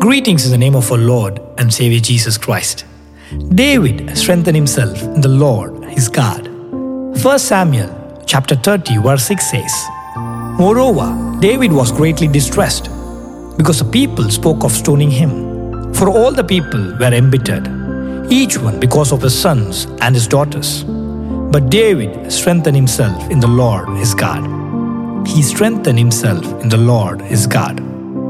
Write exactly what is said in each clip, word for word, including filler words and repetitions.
Greetings in the name of our Lord and Savior Jesus Christ. David strengthened himself in the Lord his God. First Samuel chapter thirty verse six says, Moreover, David was greatly distressed because the people spoke of stoning him. For all the people were embittered, each one because of his sons and his daughters. But David strengthened himself in the Lord his God. He strengthened himself in the Lord his God.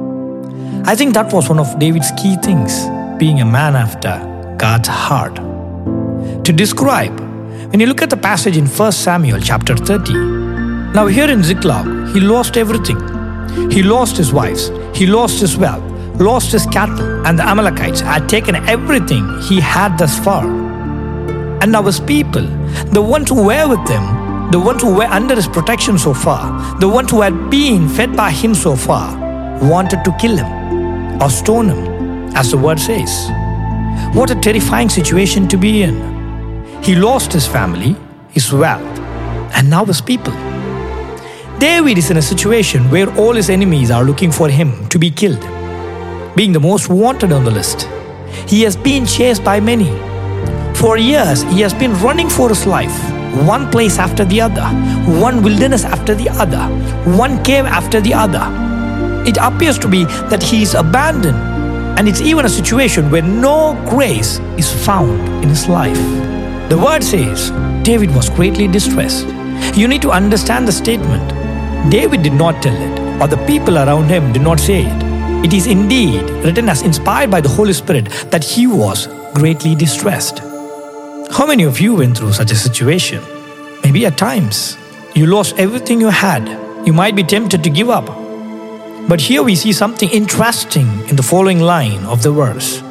I think that was one of David's key things, being a man after God's heart. To describe, when you look at the passage in First Samuel chapter thirty, now here in Ziklag, he lost everything. He lost his wives, he lost his wealth, lost his cattle, and the Amalekites had taken everything he had thus far. And now his people, the ones who were with him, the ones who were under his protection so far, the ones who had been fed by him so far, wanted to kill him or stone him, as the word says. What a terrifying situation to be in. He lost his family, his wealth, and now his people. David is in a situation where all his enemies are looking for him to be killed. Being the most wanted on the list, he has been chased by many. For years, he has been running for his life, one place after the other, one wilderness after the other, one cave after the other. It appears to be that he is abandoned, and it's even a situation where no grace is found in his life. The word says, David was greatly distressed. You need to understand the statement. David did not tell it, or the people around him did not say it. It is indeed written as inspired by the Holy Spirit that he was greatly distressed. How many of you went through such a situation? Maybe at times, you lost everything you had. You might be tempted to give up. But here we see something interesting in the following line of the verse.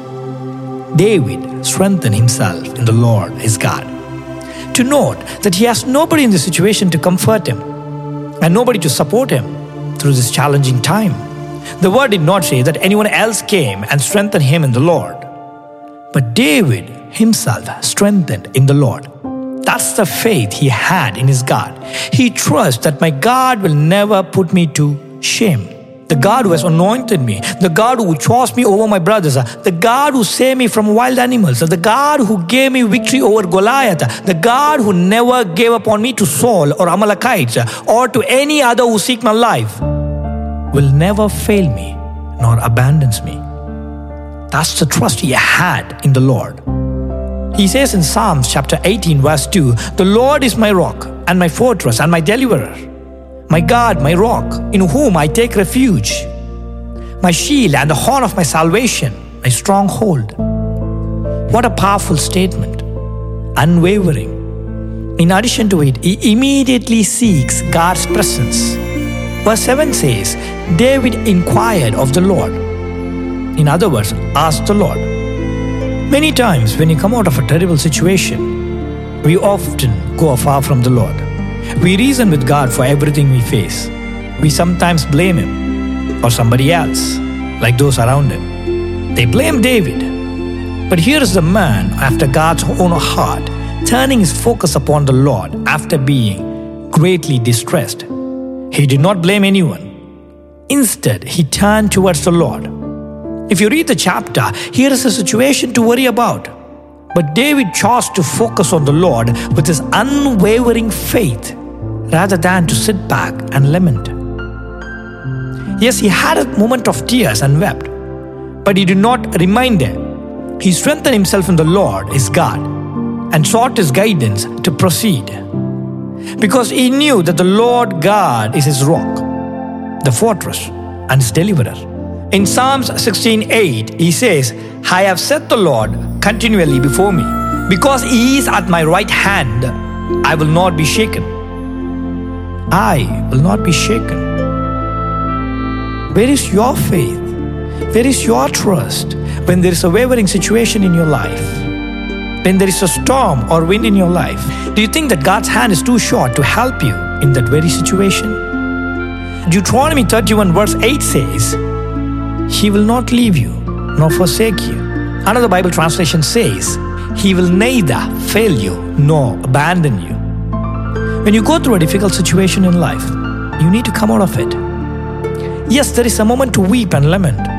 David strengthened himself in the Lord his God. To note that he has nobody in the situation to comfort him and nobody to support him through this challenging time. The word did not say that anyone else came and strengthened him in the Lord. But David himself strengthened in the Lord. That's the faith he had in his God. He trusts that my God will never put me to shame. The God who has anointed me, the God who chose me over my brothers, the God who saved me from wild animals, the God who gave me victory over Goliath, the God who never gave up on me to Saul or Amalekites or to any other who seek my life, will never fail me nor abandons me. That's the trust he had in the Lord. He says in Psalms chapter eighteen verse two, The Lord is my rock and my fortress and my deliverer. My God, my rock, in whom I take refuge, my shield and the horn of my salvation, my stronghold. What a powerful statement, unwavering. In addition to it, he immediately seeks God's presence. Verse seven says, David inquired of the Lord. In other words, asked the Lord. Many times when you come out of a terrible situation, we often go far from the Lord. We reason with God for everything we face. We sometimes blame him or somebody else, like those around him. They blame David. But here is the man after God's own heart, turning his focus upon the Lord after being greatly distressed. He did not blame anyone. Instead, he turned towards the Lord. If you read the chapter, here is a situation to worry about. But David chose to focus on the Lord with his unwavering faith rather than to sit back and lament. Yes, he had a moment of tears and wept, but he did not remain there. He strengthened himself in the Lord, his God, and sought his guidance to proceed. Because he knew that the Lord God is his rock, the fortress, and his deliverer. In Psalms sixteen eight, he says, I have set the Lord continually before me. Because he is at my right hand, I will not be shaken. I will not be shaken. Where is your faith? Where is your trust when there is a wavering situation in your life? When there is a storm or wind in your life? Do you think that God's hand is too short to help you in that very situation? Deuteronomy thirty-one verse eight says, He will not leave you nor forsake you. Another Bible translation says, He will neither fail you nor abandon you. When you go through a difficult situation in life, you need to come out of it. Yes, there is a moment to weep and lament,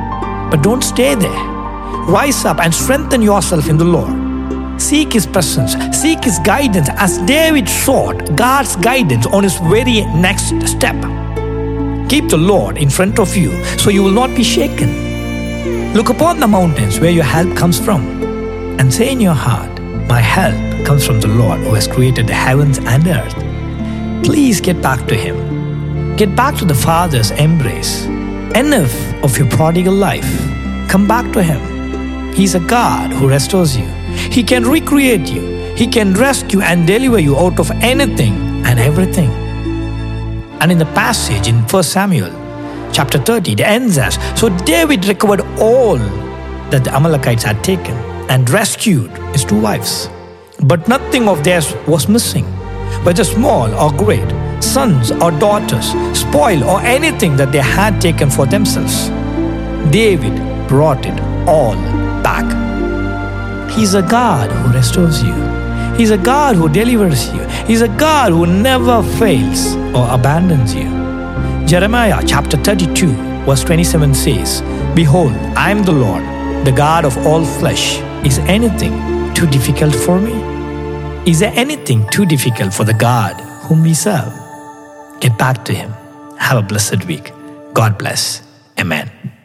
but don't stay there. Rise up and strengthen yourself in the Lord. Seek His presence, seek His guidance as David sought God's guidance on his very next step. Keep the Lord in front of you so you will not be shaken. Look upon the mountains where your help comes from and say in your heart, my help comes from the Lord who has created the heavens and earth. Please get back to Him. Get back to the Father's embrace. Enough of your prodigal life. Come back to Him. He's a God who restores you. He can recreate you. He can rescue and deliver you out of anything and everything. And in the passage in First Samuel chapter thirty, it ends as, so David recovered all that the Amalekites had taken and rescued his two wives. But nothing of theirs was missing, whether small or great, sons or daughters, spoil or anything that they had taken for themselves. David brought it all back. He's a God who restores you. He's a God who delivers you. He's a God who never fails or abandons you. Jeremiah chapter thirty-two verse twenty-seven says, behold, I am the Lord, the God of all flesh. Is anything too difficult for me? Is there anything too difficult for the God whom we serve? Get back to Him. Have a blessed week. God bless. Amen.